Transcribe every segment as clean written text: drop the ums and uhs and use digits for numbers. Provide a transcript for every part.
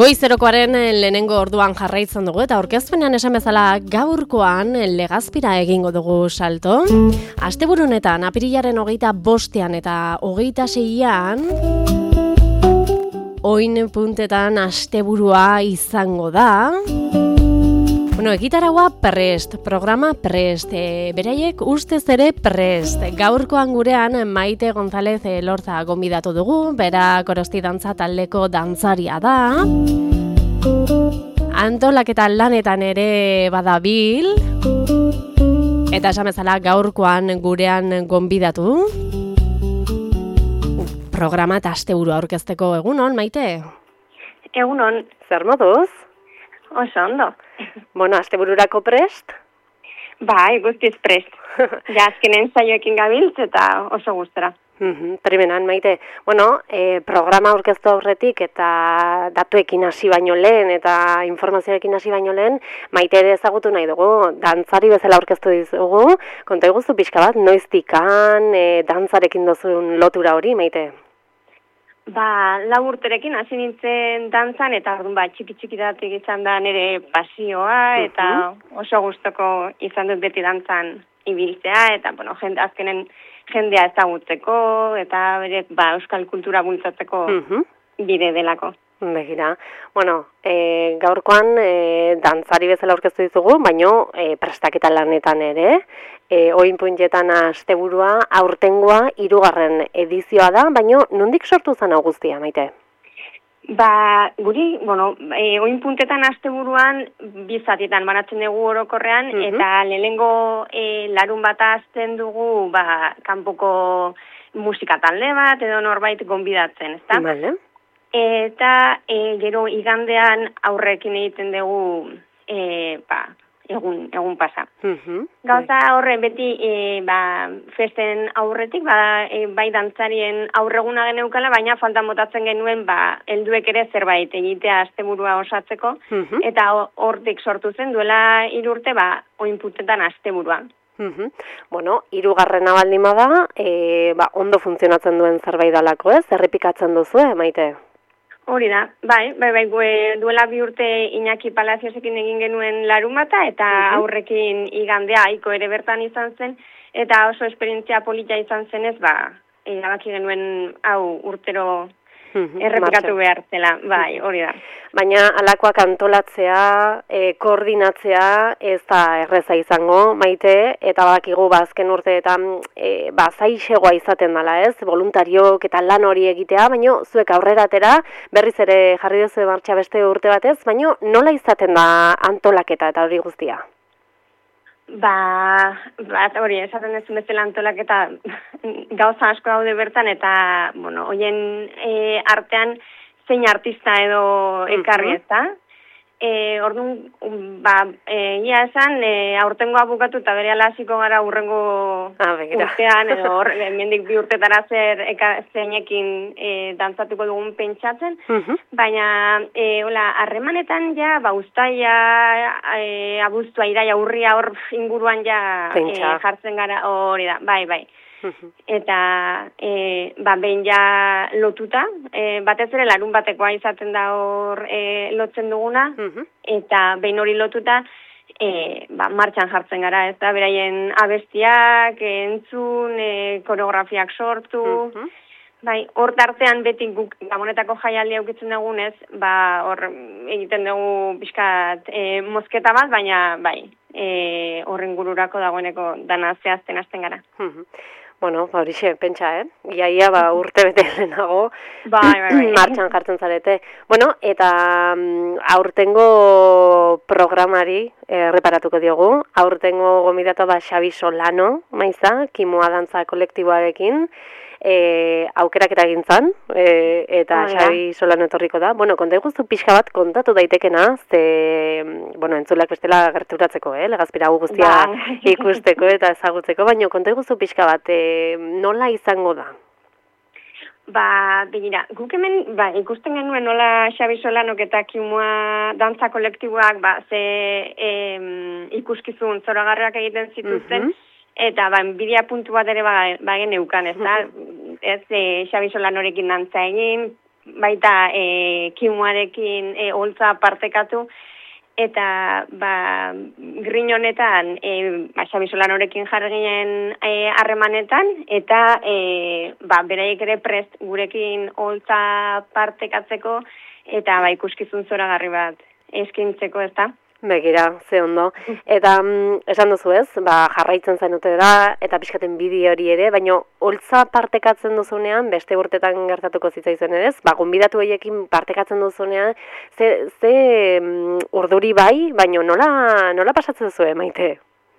Goizerokoaren lehenengo orduan jarraitzen dugu eta aurkezpenean esan bezala gaurkoan Legazpira egingo dugu salto. Asteburu honetan apirilaren 25ean eta 26ean oin puntetan asteburua izango da. Egitaragua prest, programa prest, beraiek ustez ere prest. Gaurkoan gurean Maite González Elorza gonbidatu dugu, bera Korosti dantza taldeko dantzaria da. Antolaketa lanetan ere badabil. Eta esan bezala gaurkoan gurean gonbidatu. Programa eta asteburua aurkezteko egunon, Maite? Egunon. Zer moduz? Oso ondo. Astebururako prest? Bai, guztiz prest. Ja, azkenen zaioekin gabiltz eta oso gustora. Primeran, Maite. Programa aurkeztu aurretik eta datuekin hasi baino lehen eta informazioekin hasi baino lehen, Maite ere ezagutu nahi dugu, dantzari bezala aurkeztu dizugu. Konta iguzu pixka bat, noiztikan dantzarekin duzun lotura hori, Maite? 4 urterekin hasi nintzen dantzan eta orduan txiki-txikitatik izan da nire pasioa eta oso gustoko izan dut beti dantzan ibiltzea eta azkenen jendea ezagutzeko eta bere euskal kultura bultzatzeko bide delako. Begira. Gaurkoan dantzari bezala aurkeztu dizugu, baino prestaketa lanetan ere. Oin puntetan asteburua aurtengoa 3. edizioa da, baino nondik sortu zen hau guztia, Maite? Guri, oin puntetan asteburuan 2 zatietan banatzen dugu orokorrean, eta lehenengo larun bat azten dugu kanpoko musika talde bat edo norbait gonbidatzen, ezta? Vale. Eta gero igandean aurrekin egiten dugu egun pasa. Gauza horre beti festen aurretik, bai dantzarien aurreguna geneukala, baina faltan botatzen genuen helduek ere zerbait egitea asteburua osatzeko, eta hortik sortu zen duela 3 urte oin puntetan asteburua. 3. baldin bada, ondo funtzionatzen duen zerbait dalako, ez? Errepikatzen duzu, Maite? Hori da, bai, duela 2 urte Iñaki Palaziosekin egin genuen larumata eta aurrekin igandea aiko ere bertan izan zen, eta oso esperientzia polita izan zenez, erabaki genuen hau urtero errepikatu behar zela, bai, hori da. Baina alakoak antolatzea, koordinatzea ez da erreza izango, Maite, eta badakigu azken urteetan zaixegoa izaten dela, ez? Voluntariok eta lan hori egitea, baina zuek aurrera atera, berriz ere jarri duzu martxa beste urte batez, baina nola izaten da antolaketa eta hori guztia? Hori, esaten dezun bezala antolaketa gauza asko daude bertan, eta, hoien artean zein artista edo ekarri, ezta? Orduan, ia esan, aurtengoa bukatu eta berehala hasiko gara urrengo urtean, edo hemendik 2 urtetara zeinekin dantzatuko dugun pentsatzen, baina harremanetan uztaila, abuztua, iraia, urria hor inguruan jartzen gara, hori da, bai. Eta behin ja lotuta, batez ere larun batekoa izaten da hor lotzen duguna, eta behin hori lotuta martxan jartzen gara, ez da, beraien abestiak, entzun, koreografiak sortu, hor tartean beti guk Gabonetako jaialdia aukitzen dugunez, hor egiten dugu pixkat mozketa bat, baina horren gururako dagoeneko dana zehazten hasten gara. Horixe, pentsa, Iaia urte bete lehenago martxan jartzen zarete. Eta aurtengo programari reparatuko diogu. Aurtengo gomidatu Xabi Solano, maiza, Kimua dantza kolektiboarekin. Aukeraketa egin zan, eta Xabi Solano etorriko da. Konta iguzu pixka bat kontatu daitekena, entzulak bestela gerturatzeko, Legazpira guztia ikusteko eta ezagutzeko, baina konta iguzu pixka bat, nola izango da? Begira, guk hemen ikusten genuen nola Xabi Solanok eta Kimua dantza kolektiboak ze ikuskizun zoragarriak egiten zituzten, eta enbidia puntu bat ere bagen eukan, ez da? Ez Xabi Solanorekin dantza egin, baita kimuarekin holtza partekatu, eta grin honetan Xabi Solanorekin jarri ginen harremanetan, eta beraiek ere prest gurekin holtza partekatzeko, eta ikuskizun zoragarri bat eskintzeko, ez da? Begira, ze ondo. Eta esan duzu ez, jarraitzen zenute da, eta pixkaten bideo hori ere, baina holtza partekatzen duzunean, beste urtetan gertatuko zitzaizuen ere ez, gonbidatu horiekin partekatzen duzunean, ze urduri bai, baina nola pasatzen duzu, Maite?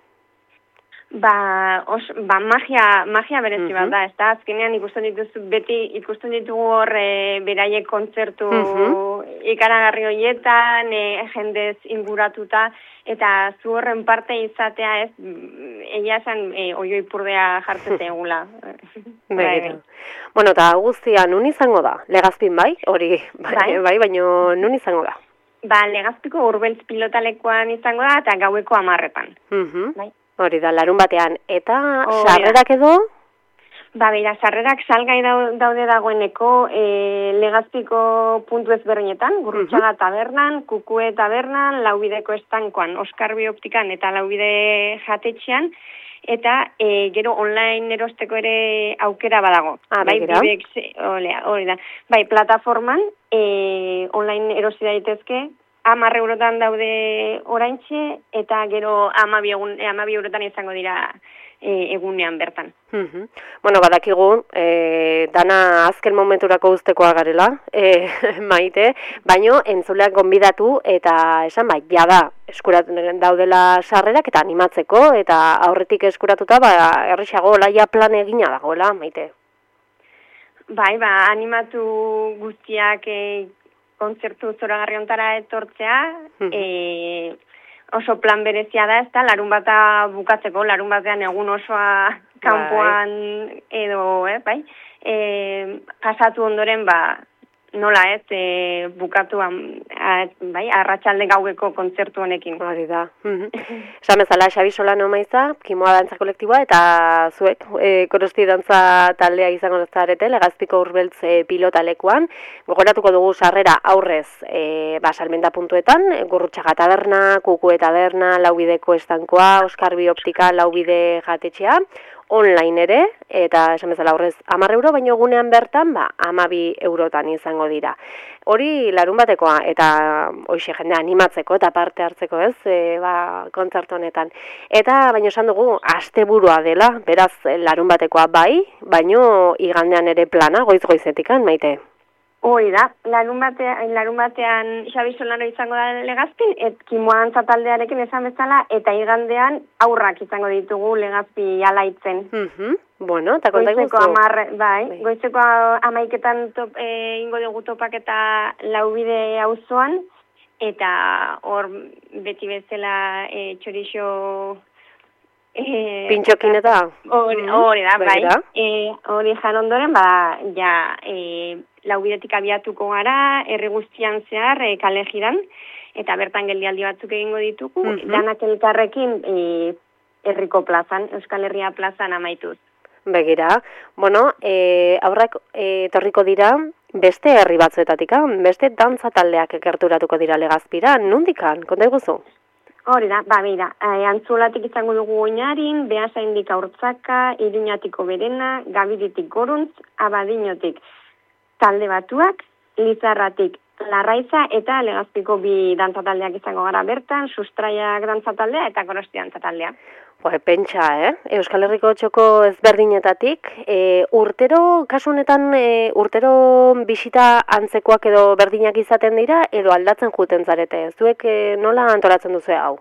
Magia berezi bat da, ez da, azkenean beti ikusten ditugu hor beraiek kontzertu ikaragarri horietan, jendez inguratuta, eta zu horren parte izatea ez, egia esan oioi purdea jartzen zegula. Bueno, eta guztia, nun izango da? Legazpin bai? Hori, bai, baina nun izango da? Legazpiko Urbeltz pilotalekoan izango da, eta gaueko 10:00. Bai. Hori da, larun batean. Eta sarrerak edo? Beira, sarrerak salgai daude dagoeneko Legazpiko puntu ezberdinetan, Gurrutxaga tabernan, Kukue tabernan, Laubideko estankoan, Oskarbi optikan eta Laubide jatetxean, eta gero online erosteko ere aukera badago. Hori da. Plataforman online erosi daitezke, 10 eurotan daude oraintxe, eta gero 12 eurotan izango dira egunean bertan. Bueno, badakigu, dana azken momenturako uztekoa garela, Maite, baino entzuleak gonbidatu eta esan jada eskuratzen daudela sarrerak eta animatzeko, eta aurretik eskuratuta, errexago olaia plan egina dagoela, Maite. Animatu guztiak kontzertu zoragarri ontara etortzea, oso plan berezia da, ez da, larun bata bukatzeko, larun batean egun osoa kanpoan edo, pasatu ondoren, nola ez, bukatu, arratsalde gaueko kontzertu honekin. Hori da. Esan bezala, Xabi Solano maiza, Kimoa dantza kolektiboa, eta zuek, Korosti dantza taldea izango zarete, Legazpiko Urbeltz pilotalekuan. Gogoratuko dugu sarrera aurrez salmenta puntuetan, Gurrutxaga taberna, Kukue taberna, Laubideko estankoa, Oskarbi optika, Laubide jatetxea, online ere, eta esan bezala horrez 10 euro, baina egunean bertan 12 eurotan izango dira. Hori larun batekoa, eta hoxe jende animatzeko eta parte hartzeko ez, kontzertu honetan. Eta baina esan dugu, asteburua dela, beraz larun batekoa bai, baina igandean ere plana, goiz-goizetikan, Maite. Hoi da, larun batean Xabi Solano izango da Legazpin, Kimoa dantza taldearekin esan bezala, eta igandean aurrak izango ditugu Legazpi alaitzen. Bueno, eta konta iguzu. Goizeko 11:00 ingo dugu topaketa Laubide auzoan, eta hor beti bezala txorixo pintxokin eta? Hori da, hori jan ondoren, Laubidetik abiatuko gara, herri guztian zehar, kale jiran, eta bertan geldialdi batzuk egingo ditugu, danak elkarrekin herriko plazan, Euskal Herria plazan amaituz. Begira, bueno, aurrak etorriko dira beste herri batzuetatik, beste dantza taldeak ekerturatuko dira Legazpira, nondikan, konta iguzu? Hori da, beira, Antzulatik izango dugu Oinarin, Beasaindik Aurtzaka, Iruñatiko Berena, Gabiditik Goruntz, Abadinotik talde batuak, Lizarratik Larraiza eta Legazpiko 2 dantza taldeak izango gara bertan, Sustraiak dantza taldea eta Korosti dantza taldea. Pentsa, Euskal Herriko txoko ezberdinetatik, urtero, kasu honetan, urtero bisita antzekoak edo berdinak izaten dira, edo aldatzen juten zarete. Zuek nola antolatzen duzu hau?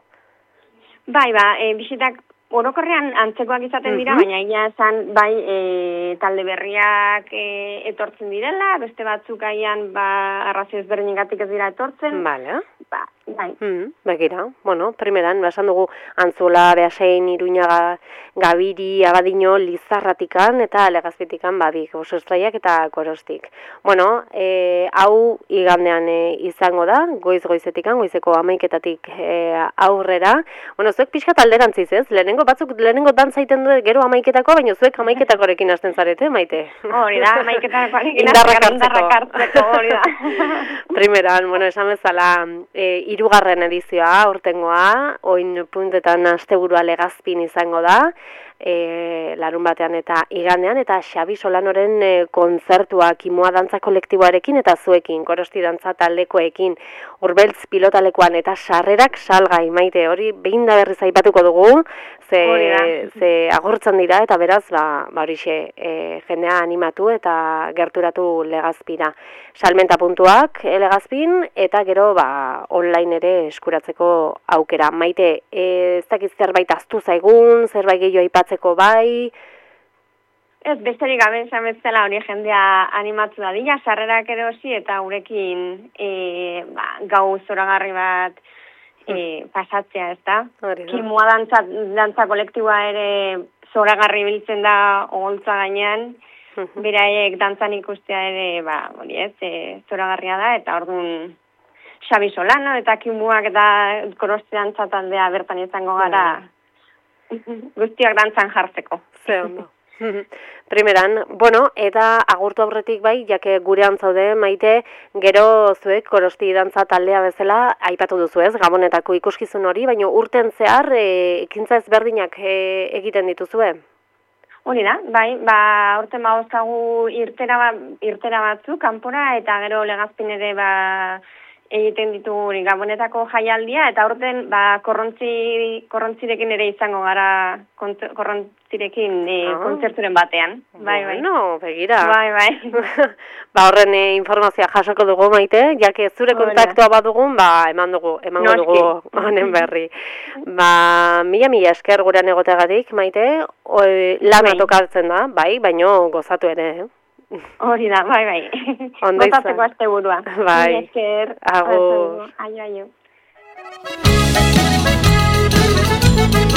Bisitak orokorrean antzekoak izaten dira, baina egia esan, talde berriak etortzen direla, beste batzuk aian arrazio ezberdinagatik ez dira etortzen. Bai. Begira, bueno, primeran, esan dugu Antzola, Beasain, Iruña, Gabiri, Abadiño, Lizarratikan eta Legazpitikan badik, oso estraiak eta Korostik. Bueno, hau igandean izango da, goizetikan, goizeko 11:00 aurrera. Bueno, zuek pixkat alderantziz, ez? Lehenengo dantza egiten du gero 11:00, baina zuek 11:00 hasten zarete, Maite. Hori da, 11:00 indarrak hartzeko, hori da. Primeran, bueno, esan bezala, 3. edizioa, aurtengoa, oin puntetan asteburua Legazpin izango da, larun batean eta igandean, eta Xabi Solanoren kontzertua Kimua dantza kolektiboarekin eta zuekin, Korosti dantza taldekoekin, Urbeltz pilotalekuan eta sarrerak salgai, Maite, hori behin da berriz aipatuko dugu, ze agortzen dira, eta beraz, horixe, jendea animatu eta gerturatu Legazpira. Salmenta puntuak Legazpin, eta gero online ere eskuratzeko aukera. Maite, ez dakiz zerbait aztu zaigun, zerbait gehiago aipatzeko bai? Ez, besterik gabe esan bezala hori jendea animatu dadila, sarrerak erosi eta gurekin gau zoragarri bat pasatzea, ez da? Kimua dantza kolektiboa ere zoragarri biltzen da ogoltza gainean, beraiek dantzan ikustea ere, hori ez, zoragarria da, eta orduan Xabi Solano eta Kimuak eta Korosti dantza taldea bertan izango gara guztiak dantzan jartzeko. Ze ondo. Primeran, bueno, eta agurtu aurretik bai, jake gurean zaude, Maite, gero zuek Korosti dantza taldea bezala, aipatu duzu ez, Gabonetako ikuskizun hori, baina urten zehar ekintza ezberdinak egiten dituzue? Hori da, bai, urten bauzkagu irtera batzuk, kanpora, eta gero Legazpin ere egiten ditugu Gabonetako jaialdia, eta urten korrontzirekin ere izango gara, korrontzirekin kontzerturen batean. Bueno, begira. Bai. Horren informazioa jasoko dugu, Maite, jake zure kontaktua badugun, emango dugu honen berri. Mila esker gurean egoteagatik, Maite, lana tokatzen da, baino gozatu ere, Hori da, bai. Gozatzeko asteburua. Bai. Esker. Agur. Aio.